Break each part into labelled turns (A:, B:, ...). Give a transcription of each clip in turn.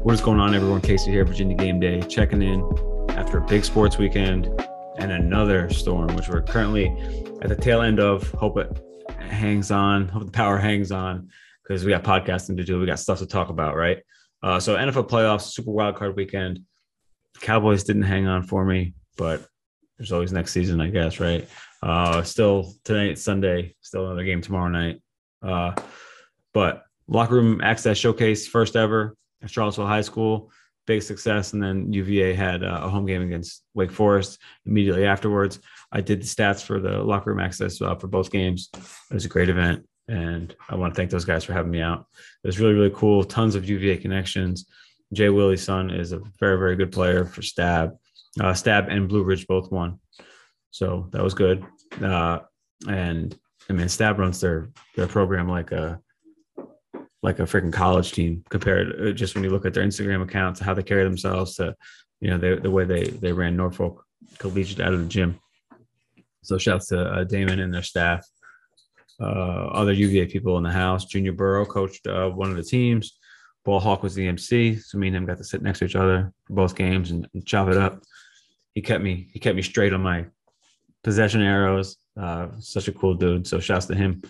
A: What is going on, everyone? Casey here, Virginia Game Day, checking in after a big sports weekend and another storm, which we're currently at the tail end of. Hope it hangs on. Hope the power hangs on because we got podcasting to do. We got stuff to talk about, right? So NFL playoffs, Super Wildcard weekend. Cowboys didn't hang on for me, but there's always next season, I guess, right? Still tonight, Sunday, still another game tomorrow night. But Locker Room Access Showcase, first ever at Charlottesville High School, big success. And then UVA had a home game against Wake Forest immediately afterwards. I did the stats for the Locker Room Access for both games. It was a great event, and I want to thank those guys for having me out. It was really, really cool. Tons of UVA connections. Jay Willie's son is a very, very good player for Stab. Stab and Blue Ridge both won. So that was good. And I mean, Stab runs their program like a freaking college team compared just when you look at their Instagram accounts, how they carry themselves to, the way they ran Norfolk Collegiate out of the gym. So shouts to Damon and their staff, other UVA people in the house. Junior Burrow coached one of the teams. Ball Hawk was the MC. So me and him got to sit next to each other for both games and chop it up. He kept me straight on my possession arrows. Such a cool dude. So shouts to him.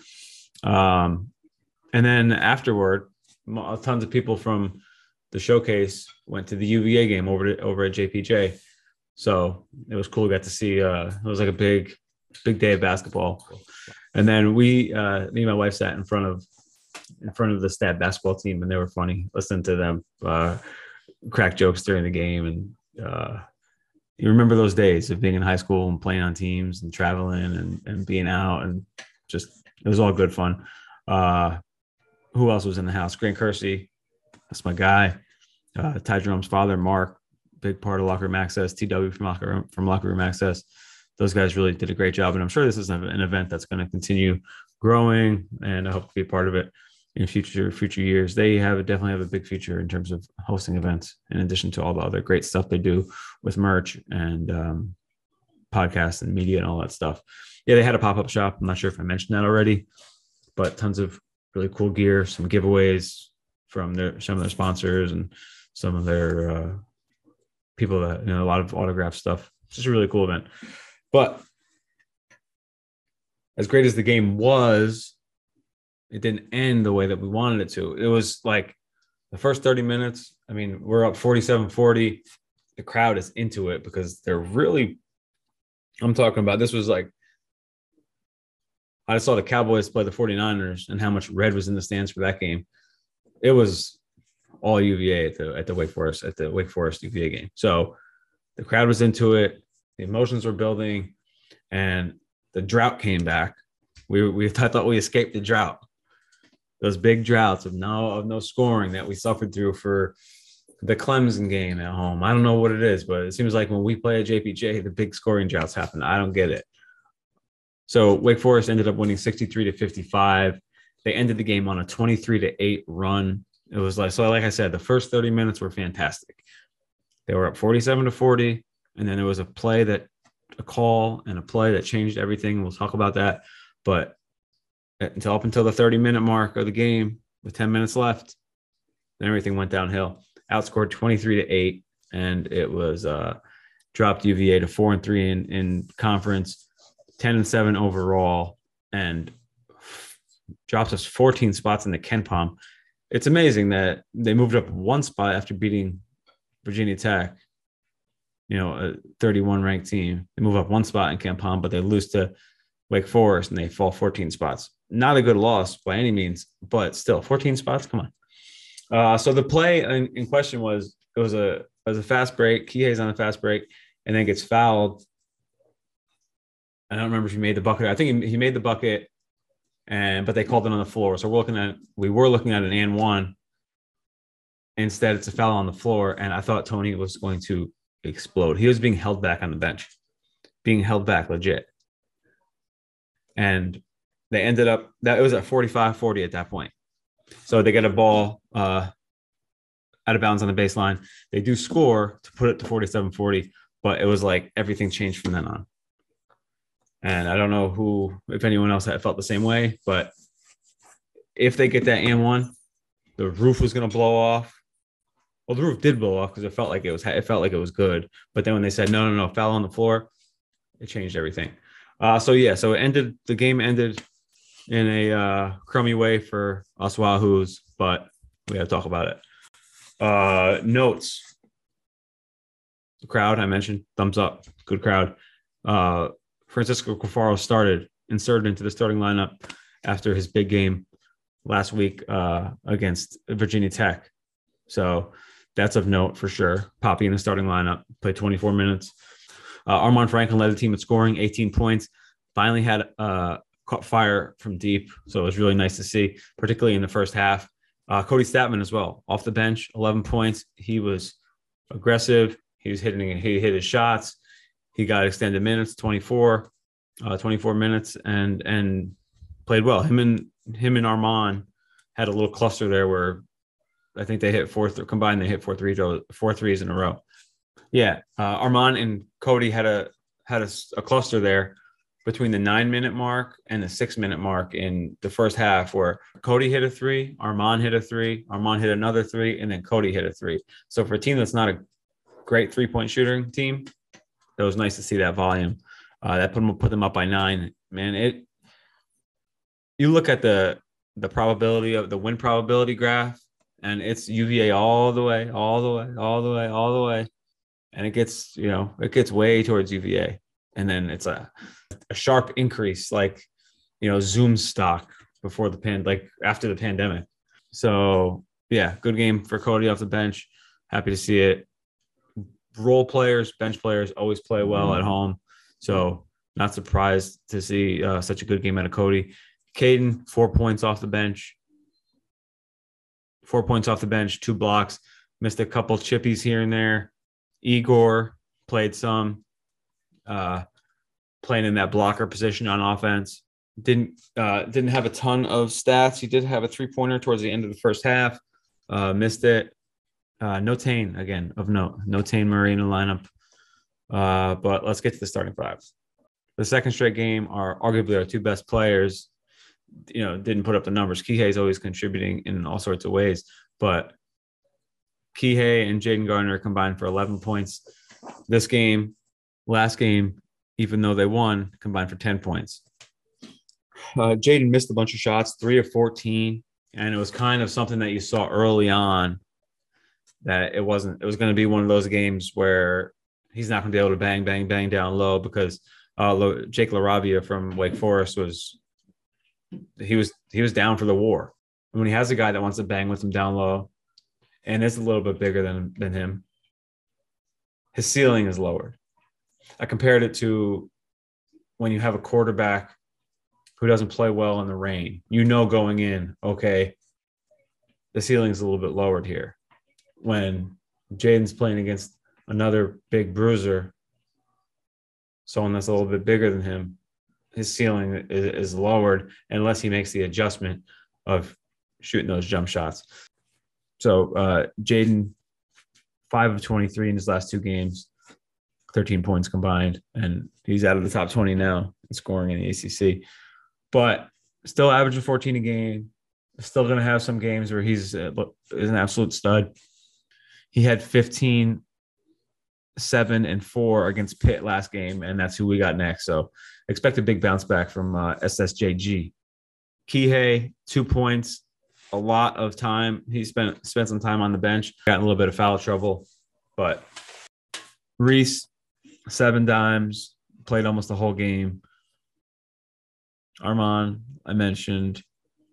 A: And then afterward, tons of people from the showcase went to the UVA game over at JPJ. So it was cool. We got to see, it was like a big day of basketball. And then me and my wife sat in front of the Stab basketball team, and they were funny. Listening to them crack jokes during the game. And you remember those days of being in high school and playing on teams and traveling and being out, and just, it was all good fun. Who else was in the house? Grant Kersey, that's my guy. Ty Jerome's father, Mark, big part of Locker Room Access. TW from Locker Room Access. Those guys really did a great job, and I'm sure this is an event that's going to continue growing, and I hope to be a part of it in future years. They definitely have a big future in terms of hosting events, in addition to all the other great stuff they do with merch and podcasts and media and all that stuff. Yeah, they had a pop-up shop. I'm not sure if I mentioned that already, but tons of really cool gear, some giveaways from some of their sponsors and some of their people that, a lot of autograph stuff. It's just a really cool event. But as great as the game was, it didn't end the way that we wanted it to. It was like the first 30 minutes. I mean, we're up 47-40. The crowd is into it because they're really, I'm talking about, this was like, I saw the Cowboys play the 49ers and how much red was in the stands for that game. It was all UVA at the Wake Forest UVA game. So the crowd was into it. The emotions were building, and the drought came back. I thought we escaped the drought. Those big droughts of no scoring that we suffered through for the Clemson game at home. I don't know what it is, but it seems like when we play at JPJ, the big scoring droughts happen. I don't get it. So Wake Forest ended up winning 63-55. They ended the game on a 23-8 run. It was like I said, the first 30 minutes were fantastic. They were up 47-40, and then there was a call and a play that changed everything. We'll talk about that. But up until the 30-minute mark of the game, with 10 minutes left, then everything went downhill. Outscored 23-8, and it was dropped UVA to 4-3 in conference. 10-7 overall, and drops us 14 spots in the KenPom. It's amazing that they moved up one spot after beating Virginia Tech, a 31 ranked team. They move up one spot in KenPom, but they lose to Wake Forest and they fall 14 spots. Not a good loss by any means, but still 14 spots. Come on. So the play in question was a fast break. Kihei's on a fast break and then gets fouled. I don't remember if he made the bucket. I think he made the bucket, but they called it on the floor. So we were looking at an and one. Instead, it's a foul on the floor, and I thought Tony was going to explode. He was being held back on the bench, being held back legit. And they ended up that it was at 45-40 at that point. So they get a ball out of bounds on the baseline. They do score to put it to 47-40, but it was like everything changed from then on. And I don't know if anyone else had felt the same way, but if they get that and one, the roof was going to blow off. Well, the roof did blow off because it felt like it was good. But then when they said no, foul on the floor, it changed everything. So yeah, so the game ended in a crummy way for us Wahoos, but we got to talk about it. Notes. The crowd I mentioned, thumbs up, good crowd. Francisco Cufaro inserted into the starting lineup after his big game last week against Virginia Tech. So that's of note for sure. Poppy in the starting lineup, played 24 minutes. Armaan Franklin led the team at scoring, 18 points. Finally had caught fire from deep, so it was really nice to see, particularly in the first half. Cody Statman as well, off the bench, 11 points. He was aggressive. He hit his shots. He got extended minutes, 24 minutes, and played well. Him and Armaan had a little cluster there where I think they hit combined. They hit four threes in a row. Yeah, Armaan and Cody had a cluster there between the 9-minute mark and the 6-minute mark in the first half, where Cody hit a three, Armaan hit a three, Armaan hit another three, and then Cody hit a three. So for a team that's not a great 3-point shooting team, it was nice to see that volume. That put them up by 9. Man, you look at the probability of the win probability graph, and it's UVA all the way, and it gets way towards UVA, and then it's a sharp increase, like Zoom stock after the pandemic. So yeah, good game for Cody off the bench. Happy to see it. Role players, bench players always play well at home. So not surprised to see such a good game out of Cody. Caden, 4 points off the bench. 4 points off the bench, 2 blocks. Missed a couple chippies here and there. Igor played some, playing in that blocker position on offense. Didn't have a ton of stats. He did have a 3-pointer towards the end of the first half. Missed it. No Tane, again, of note. No Tane Murray in the lineup. But let's get to the starting fives. The second straight game are arguably our 2 best players. Didn't put up the numbers. Kihei is always contributing in all sorts of ways, but Kihei and Jaden Gardner combined for 11 points. This game, last game, even though they won, combined for 10 points. Jaden missed a bunch of shots, 3 of 14, and it was kind of something that you saw early on that it was going to be one of those games where he's not going to be able to bang down low, because Jake LaRavia from Wake Forest was down for the war. And when he has a guy that wants to bang with him down low and is a little bit bigger than him, his ceiling is lowered. I compared it to when you have a quarterback who doesn't play well in the rain. Going in, okay, the ceiling is a little bit lowered here. When Jaden's playing against another big bruiser, someone that's a little bit bigger than him, his ceiling is lowered unless he makes the adjustment of shooting those jump shots. So Jaden, 5 of 23 in his last 2 games, 13 points combined, and he's out of the top 20 now in scoring in the ACC. But still averaging 14 a game. Still going to have some games where he's an absolute stud. He had 15, 7, and 4 against Pitt last game, and that's who we got next. So expect a big bounce back from SSJG. Kihei, 2 points, a lot of time. He spent some time on the bench, got in a little bit of foul trouble. But Reese, 7 dimes, played almost the whole game. Armaan, I mentioned,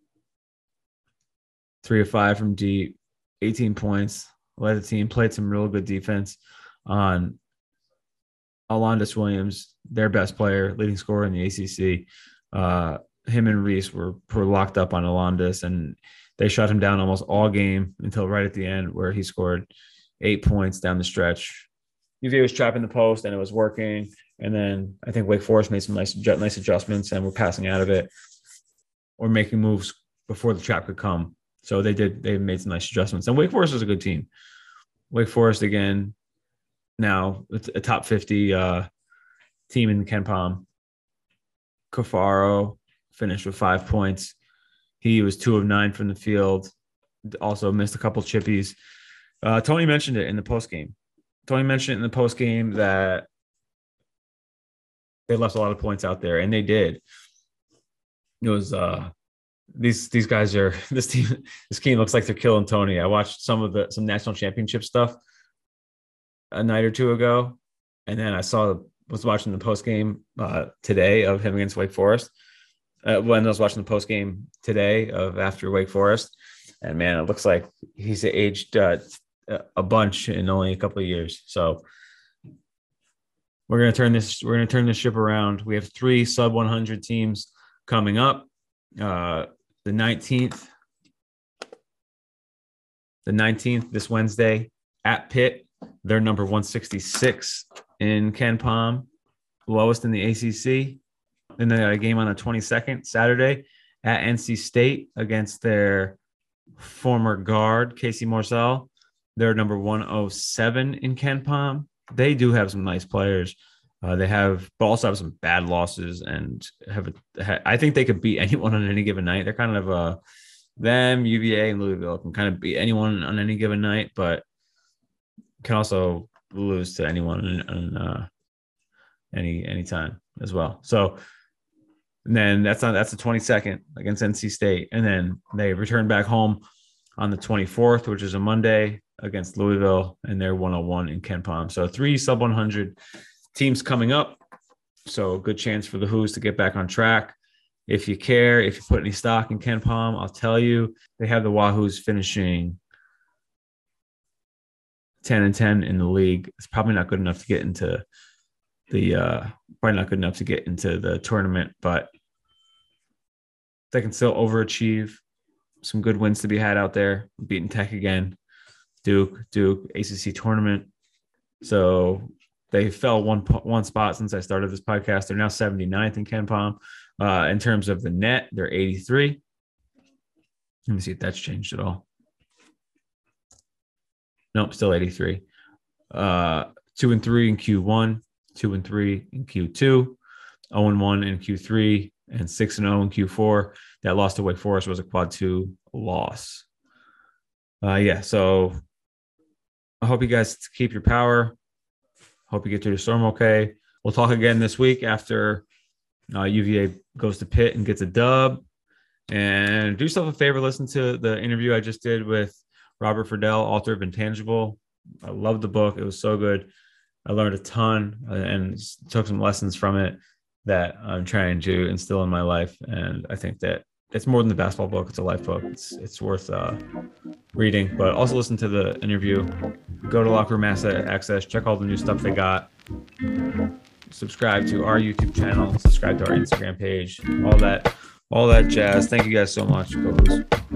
A: 3 of 5 from deep, 18 points. Led the team, played some real good defense on Alondas Williams, their best player, leading scorer in the ACC. Him and Reese were locked up on Alondas, and they shut him down almost all game until right at the end, where he scored 8 points down the stretch. UVA was trapping the post, and it was working. And then I think Wake Forest made some nice adjustments, and were passing out of it or making moves before the trap could come. So they made some nice adjustments. And Wake Forest is a good team. Wake Forest, again, now it's a top 50 team in KenPom. Cufaro finished with 5 points. He was 2 of 9 from the field. Also missed a couple chippies. Tony mentioned it in the post game. Tony mentioned it in the post game that they left a lot of points out there, and they did. It was these guys are this team looks like they're killing Tony. I watched some national championship stuff a night or two ago, and then was watching the post game today of him against Wake Forest. When I was watching the post game today of after Wake Forest, and man, it looks like he's aged a bunch in only a couple of years. So we're gonna turn this ship around. We have 3 sub 100 teams coming up. The 19th this Wednesday at Pitt. They're number 166 in KenPom, lowest in the ACC. Then they got a game on the 22nd, Saturday, at NC State against their former guard, Casey Morsell. They're number 107 in KenPom. They do have some nice players. But also have some bad losses, and I think they could beat anyone on any given night. They're kind of them, UVA, and Louisville can kind of beat anyone on any given night, but can also lose to anyone on any time as well. So and then that's the 22nd against NC State, and then they return back home on the 24th, which is a Monday, against Louisville, and they're 101 in KenPom. So 3 sub 100 teams coming up. So a good chance for the Hoos to get back on track. If you care, if you put any stock in KenPom, I'll tell you, they have the Wahoos finishing 10-10 in the league. It's probably not good enough to get into the tournament, but they can still overachieve. Some good wins to be had out there. Beating Tech again, Duke, ACC tournament. So they fell one spot since I started this podcast. They're now 79th in KenPom. In terms of the net, they're 83. Let me see if that's changed at all. Nope, still 83. 2-3 in Q1, 2-3 in Q2, 0-1 in Q3, and 6-0 in Q4. That loss to Wake Forest was a quad 2 loss. So I hope you guys keep your power. Hope you get through the storm okay. We'll talk again this week after UVA goes to Pitt and gets a dub. And do yourself a favor, listen to the interview I just did with Robert Friedel, author of Intangible. I love the book. It was so good. I learned a ton and took some lessons from it that I'm trying to instill in my life. And I think that it's more than the basketball book. It's a life book. It's worth reading, but also listen to the interview. Go to Locker Room Access. Check all the new stuff they got. Subscribe to our YouTube channel. Subscribe to our Instagram page. All that jazz. Thank you guys so much. Go Hoos.